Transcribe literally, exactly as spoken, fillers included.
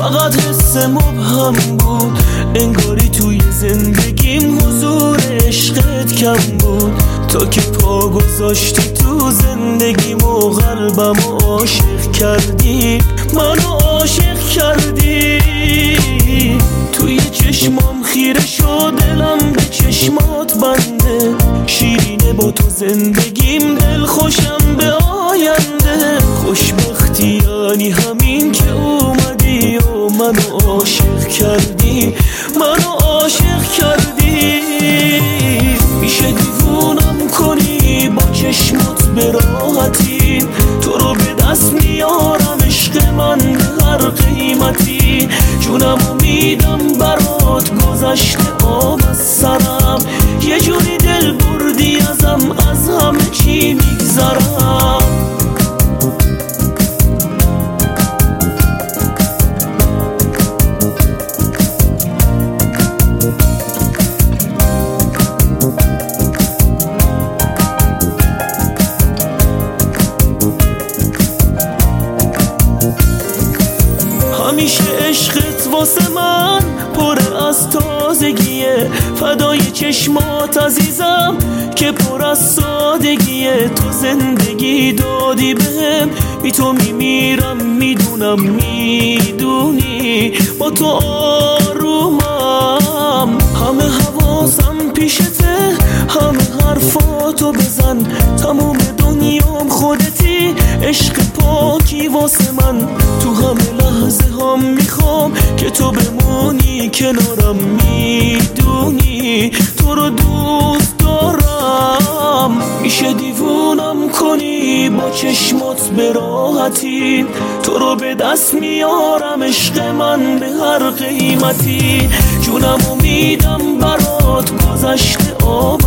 فقط حس مبهم بود، انگاری توی زندگیم حضور عشقت کم بود. تا که پا گذاشتی تو زندگیم و قلبم عاشق کردی، منو عاشق کردی. توی چشمام خیره شد دلم به چشمات بنده، شیرینه با تو زندگیم دل خوشم به آینده. خوشبختی یعنی همین که اومدی و منو عاشق کردی، منو عاشق کردی. میشه دیوونم کنی با چشمات به راحتی، تو رو به دست میارم عشق من به هر قیمتی. جونمو میدم برات گذشته آب از سرم، یه جوری دل بردی ازم از همه چی میگذرم. همیشه عشقت واسه من پر از تازگیه، فدای چشمات عزیزم که پر از سادگیه. تو زندگی دادی بهم، بی تو میمیرم میدونم میدونی، با تو آرومم. همه حواسم پیشته، همه حرفاتو بزن، تموم دنیام خودتی، عشق پاکی واسه من. تو همه لحظه هم میخوام که تو بمونی کنارم، میدونی تو رو دوست دارم. میشه دیوونم کنی با چشمات به راحتی، تو رو به دست میارم عشق من به هر قیمتی. جونمو میدم برات گذشته آب